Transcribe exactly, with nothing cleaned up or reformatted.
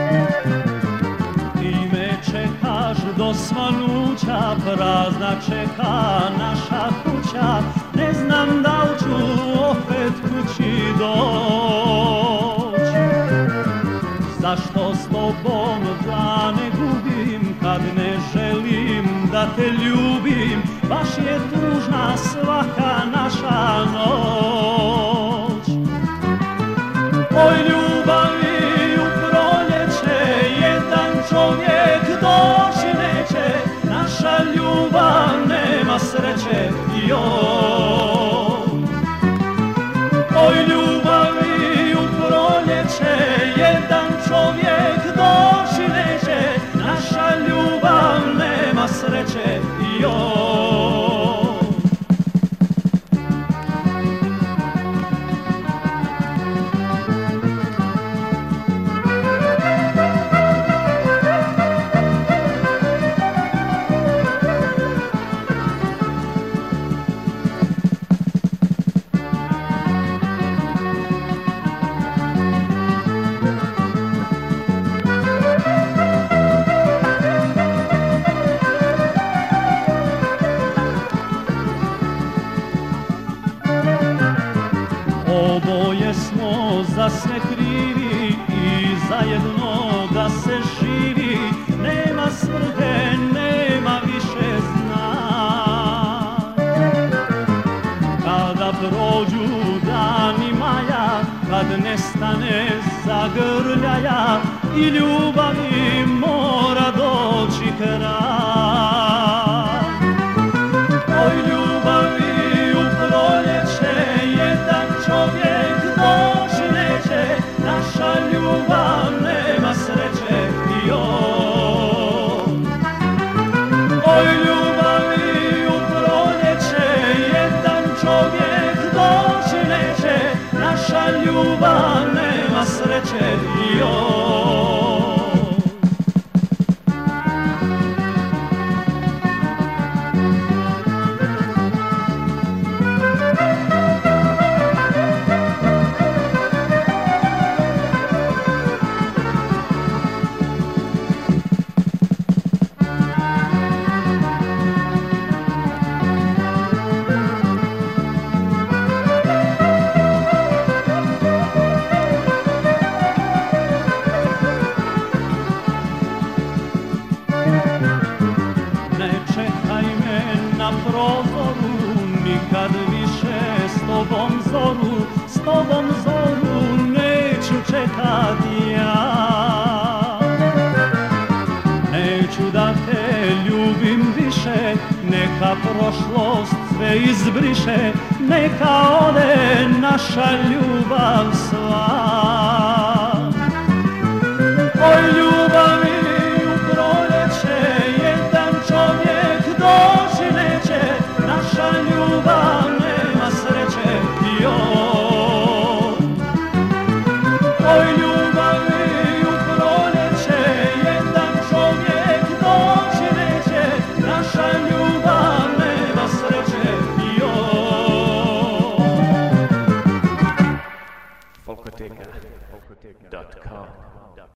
Ti me čekaš do svanuća, prazna čeka naša kuća, ne znam da li ću opet kući doć. Zašto s tobom dane gubim, kad ne želim da te ljubim, baš je tužna svaka naša noć. Oj ljubavi u proljeće, jedan čovjek doći neće, naša ljubav nema sreće, joj. Oj ljubavi u proljeće, jedan čovjek doći neće, naša ljubav nema sreće, joj. Oboje smo za sve krivi i zajedno da se živi, nema svrhe, nema više zna. Kada prođu dani maja, kad nestane zagrljaja, i ljubavi mora doći kraj. Oj ljubavi u proljeće, jedan čovjek doći neće, naša ljubav nema sreće, joj. Oj ljubavi u proljeće, jedan čovjek doći neće, naša ljubav nema sreće, joj. Na prozoru, nikad više s tobom zoru, s tobom zoru neću čekati ja. Neću da te ljubim više, neka prošlost sve izbriše, neka ode naša ljubav sva. Oj ljubavi u proljeće, jedan čovjek doći neće, naša ljubav nema sreće, joj. Oj ljubavi u proljeće, jedan čovjek doći neće, naša ljubav nema sreće, joj. Folkoteka dot com